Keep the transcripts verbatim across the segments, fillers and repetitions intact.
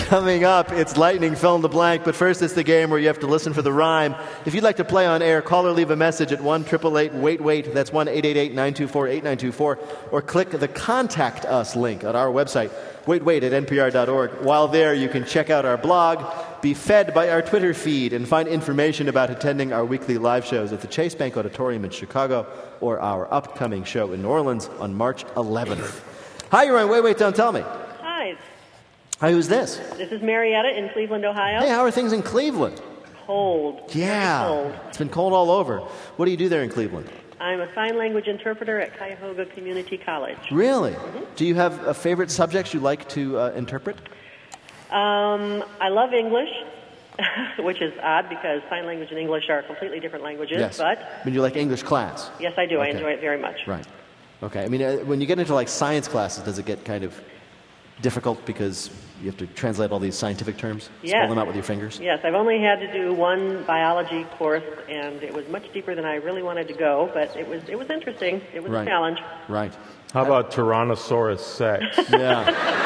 Coming up, it's lightning fill in the blank, but first it's the game where you have to listen for the rhyme. If you'd like to play on air, call or leave a message at one eight eight eight wait wait. That's one eight eight eight nine two four eight nine two four, or click the Contact Us link at our website, wait wait at n p r dot org. While there, you can check out our blog, be fed by our Twitter feed, and find information about attending our weekly live shows at the Chase Bank Auditorium in Chicago or our upcoming show in New Orleans on March eleventh. Hi, you're on Wait Wait, Don't Tell Me. Hi. Hi, who's this? This is Marietta in Cleveland, Ohio. Hey, how are things in Cleveland? Cold. Yeah. Very cold. It's been cold all over. What do you do there in Cleveland? I'm a sign language interpreter at Cuyahoga Community College. Really? Mm-hmm. Do you have a favorite subject you like to uh, interpret? Um, I love English, which is odd because sign language and English are completely different languages. Yes. But But you like English class? yes, I do. Okay. I enjoy it very much. Right. Okay. I mean, uh, when you get into like science classes, does it get kind of difficult because you have to translate all these scientific terms? Yes. Spell them out with your fingers? Yes, I've only had to do one biology course, and it was much deeper than I really wanted to go, but it was it was interesting. It was Right. a challenge. Right. How about Tyrannosaurus Rex? Yeah.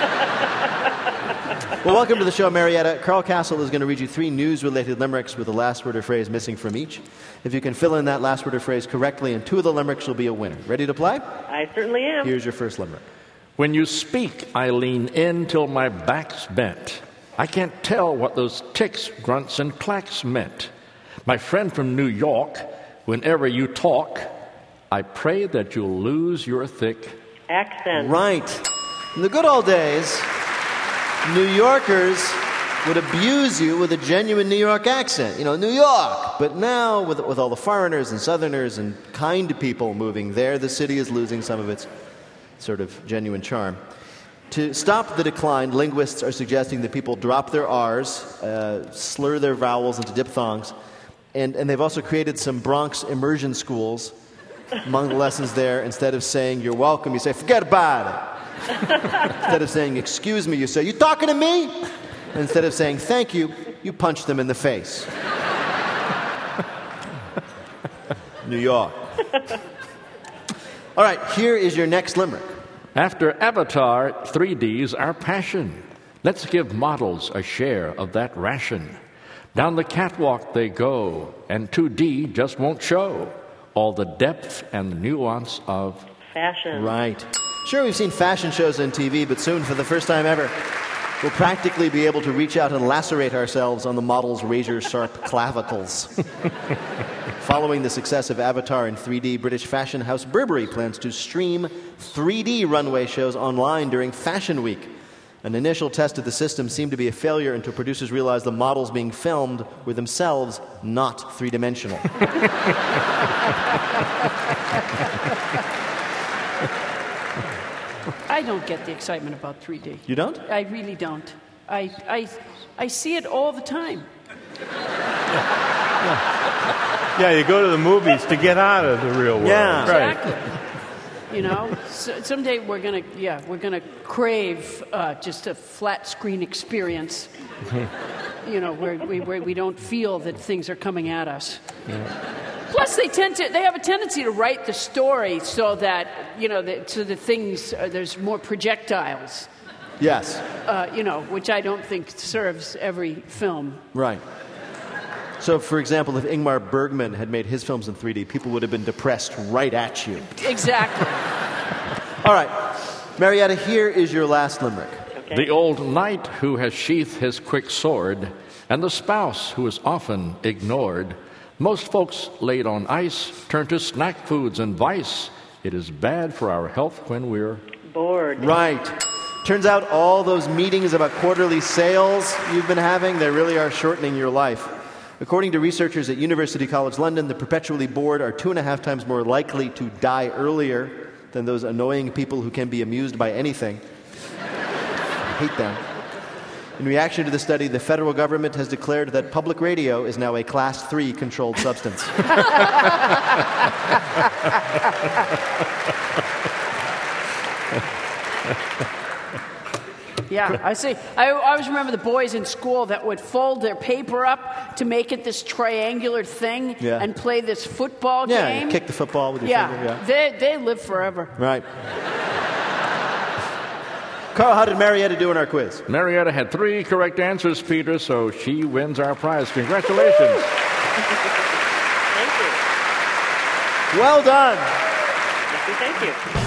Well, welcome to the show, Marietta. Carl Castle is going to read you three news-related limericks with the last word or phrase missing from each. If you can fill in that last word or phrase correctly in two of the limericks, you'll be a winner. Ready to play? I certainly am. Here's your first limerick. When you speak, I lean in till my back's bent. I can't tell what those ticks, grunts, and clacks meant. My friend from New York, whenever you talk, I pray that you'll lose your thick Accent. Right. In the good old days, New Yorkers would abuse you with a genuine New York accent. You know, New York. But now, with, with all the foreigners and Southerners and kind people moving there, the city is losing some of its sort of genuine charm. To stop the decline, linguists are suggesting that people drop their R's, uh, slur their vowels into diphthongs, and, and they've also created some Bronx immersion schools. Among the lessons there, instead of saying, you're welcome, you say, forget about it. Instead of saying, excuse me, you say, you talking to me? And instead of saying, thank you, you punch them in the face. New York. All right, here is your next limerick. After Avatar, three D's our passion. Let's give models a share of that ration. Down the catwalk they go, and two D just won't show all the depth and the nuance of Fashion. Right. Sure, we've seen fashion shows on T V, but soon, for the first time ever, we'll practically be able to reach out and lacerate ourselves on the model's razor-sharp clavicles. Following the success of Avatar in three D, British fashion house Burberry plans to stream three D runway shows online during Fashion Week. An initial test of the system seemed to be a failure until producers realized the models being filmed were themselves not three-dimensional. I don't get the excitement about three D. You don't? I really don't. I, I, I see it all the time. Yeah, you go to the movies to get out of the real world. Yeah. Right. Exactly. You know, so, someday we're gonna, yeah, we're gonna crave uh, just a flat screen experience. You know, where we where we don't feel that things are coming at us. Yeah. Plus, they tend to they have a tendency to write the story so that you know that so the things uh, there's more projectiles. Yes. Uh, you know, which I don't think serves every film. Right. So, for example, if Ingmar Bergman had made his films in three D, people would have been depressed right at you. Exactly. All right. Marietta, here is your last limerick. Okay. the old knight who has sheathed his quick sword, and the spouse who is often ignored. Most folks laid on ice turn to snack foods and vice. It is bad for our health when we're Bored. Right. Turns out all those meetings about quarterly sales you've been having, they really are shortening your life. According to researchers at University College London, the perpetually bored are two and a half times more likely to die earlier than those annoying people who can be amused by anything. I hate them. In reaction to the study, the federal government has declared that public radio is now a class three controlled substance. Yeah, I see. I always remember the boys in school that would fold their paper up to make it this triangular thing Yeah. and play this football Yeah, game. you kick the football with your yeah. finger. Yeah, They they live forever. right. Carl, how did Marietta do in our quiz? Marietta had three correct answers, Peter, so she wins our prize. Congratulations. Thank you. Well done. Thank you. Thank you.